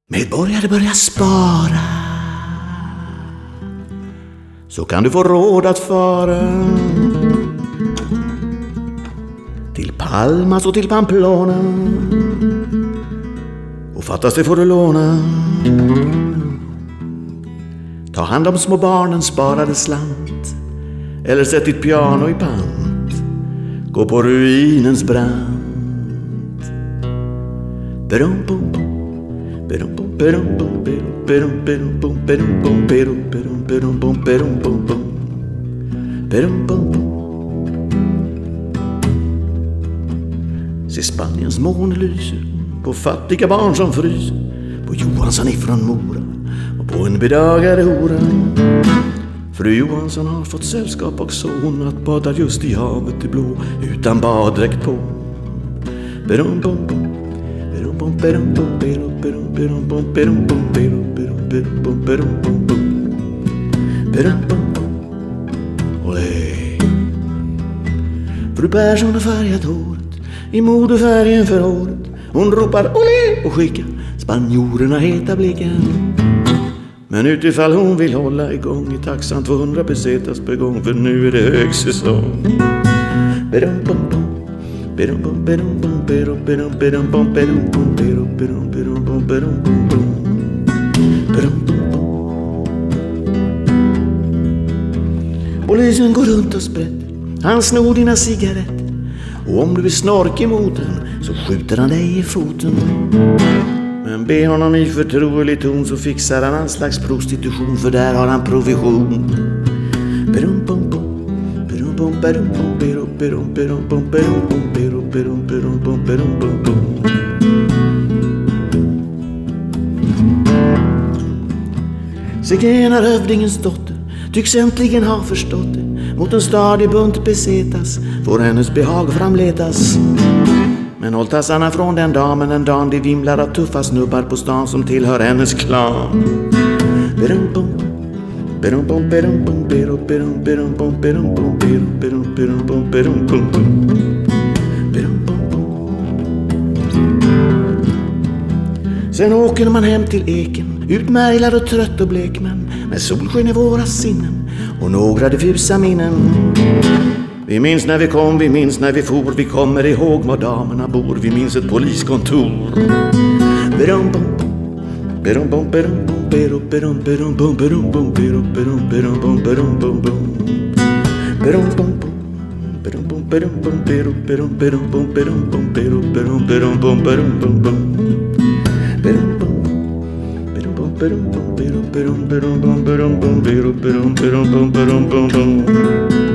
Medborgare börjar spara, så kan du få råd att fara till Palmas och till Pamplona, och fattas det får du låna. Ta hand om små barnens sparade slant, eller sätt ditt piano i pant. Gå på ruinens brant. Berum bum bum, berum bum berum bum berum berum bum berum bum berum berum berum bum berum bum bum berum bum bum. Se Spaniens måne lyser på fattiga barn som fryser, på Johansson ifrån Mora och på en bedagare hora. Fru Johansson har fått sällskap också, hon att badar just i havet i blå utan baddräkt på. Berum bum bum, berum bum berum bum berum berum berum bum berum bum berum berum berum bum berum bum bum berum bum bum. Olé. Fru Persson har färgat håret i modefärgen för året. Hon ropar olé och skickar spanjorerna heta blicken. Men utifall hon vill hålla igång i taxan 200 pesetas per gång, för nu är det högsäsong. Berum bum bum, berum bum berum bum berum berum berum bum berum bum berum berum berum bum berum bum bum berum bum bum. Polisen går runt och sprätter, han snor dina cigaretter, och om du vill snorka emot den så skjuter han dig i foten. Men be honom i förtrolig ton så fixar han en slags prostitution, för där har han provision. Berum bum bum, berum bum berum bum berum berum berum bum berum bum berum berum berum bum berum bum bum. Zigenarhövdingens dotter tycks äntligen ha förstått det. Mot en stadig bunt pesetas får hennes behag framletas. Men håll tassarna från den damen en dag de vimlar av tuffa snubbar på stan som tillhör hennes klan. Berum bum, berum bum berum bum berum berum berum bum berum bum berum berum berum bum berum bum bum berum bum bum. Sen åker man hem till eken, utmärglad och trött och blek, men med solsken i våra sinnen och några diffusa minnen. Vi minns när vi kom, vi minns när vi for, vi kommer ihåg var damerna bor, vi minns ett poliskontor. Berum bum, berum bum berum bum berum berum berum bum berum bum berum berum berum bum berum bum bum berum bum bum berum bum berum bum berum berum berum bum berum bum berum berum berum bum berum bum bum berum bum berum bum berum bum berum berum berum bum berum bum berum berum berum bum berum bum bum.